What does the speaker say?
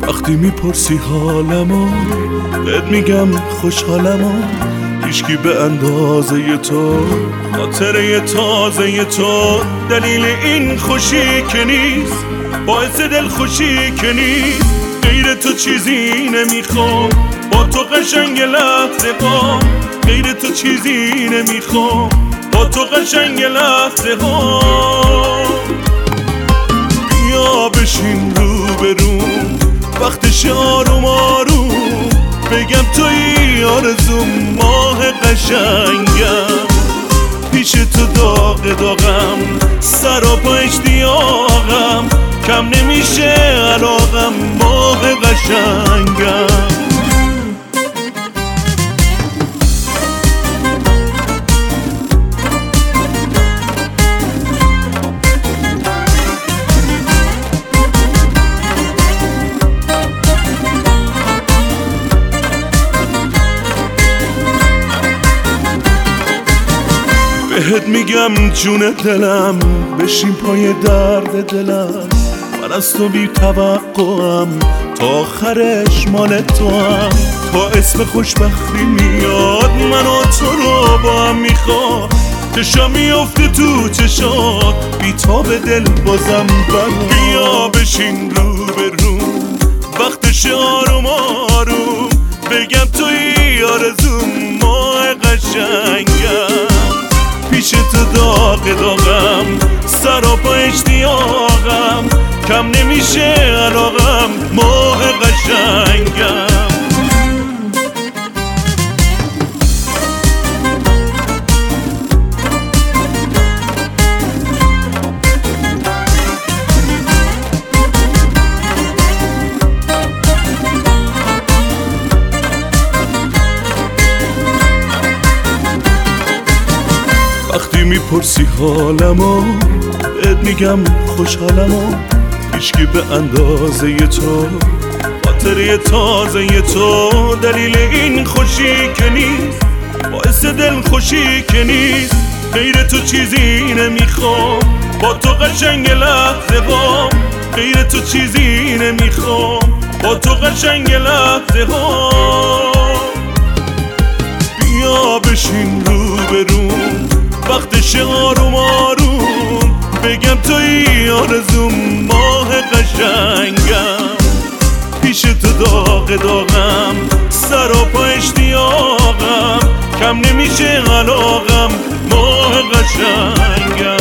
وقتی میپرسی حالمو بهت میگم خوشحالمو، هیچکی به اندازه تو خاطره تازه تو دلیل این خوشی که نیست، باعث دلخوشی که نیست. غیر تو چیزی نمیخوام، با تو قشنگ لحظه ها، غیر تو چیزی نمیخوام، با تو قشنگ لحظه ها. بیا بشین روبروم، وقتش آروم آروم، بگم توی آرزوم، ماه قشنگم. پیش تو داغ داغم، سر و پا اشتیاقم، کم نمیشه علاقم، ماه قشنگم. بهت میگم جون دلم، بشین پای درد دلم، من از تو بی توقعم، تا آخرش مال تو هم. تا اسم خوشبختی میاد، من و تو رو با هم میخواد، چشا میافته تو چشات، بی تاب دل بازم برام. بیا بشین روبروم، وقتش آروم آروم، بگم توی آرزوم، ماه قشنگم. پیش تو داغ داغم، سر و پا اشتیاقم، کم نمیشه علاقم، ماه قشنگم. وقتی میپرسی حالمو بهت میگم خوشحالمو، هیچکی به اندازه تو خاطره تازه تو دلیل این خوشی که نیست، باعث دل خوشی که نیست. غیر تو چیزی نمیخوام، با تو قشنگ لحظه ها، غیر تو چیزی نمیخوام، با تو قشنگ لحظه ها. بیا بشین روبروم، وقتش آروم آروم، بگم توی آرزوم، ماه قشنگم. پیش تو داغ داغم، سر و پا اشتیاقم، کم نمیشه علاقم، ماه قشنگم.